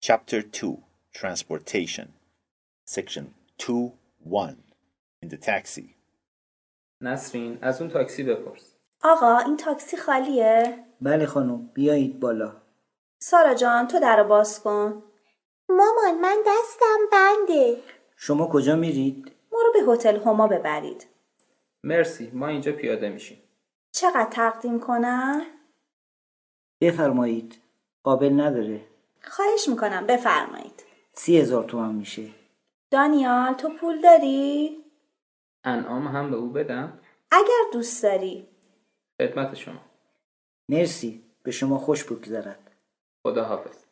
Chapter 2 Transportation Section 2.1 In the taxi. نسرین از اون تاکسی بپرس. آقا این تاکسی خالیه؟ بله خانم، بیایید بالا. سارا جان تو درو باز کن. مامان من دستم بنده. شما کجا میرید؟ ما رو به هتل هما ببرید. مرسی، ما اینجا پیاده میشیم. چقدر تقدیم کنم؟ بفرمایید. قابل نداره. خواهش میکنم بفرمایید. 30,000 تومان میشه. دانیال تو پول داری؟ انعام هم به او بدم؟ اگر دوست داری. خدمت شما. مرسی، به شما خوش بگذرد. خدا حافظ.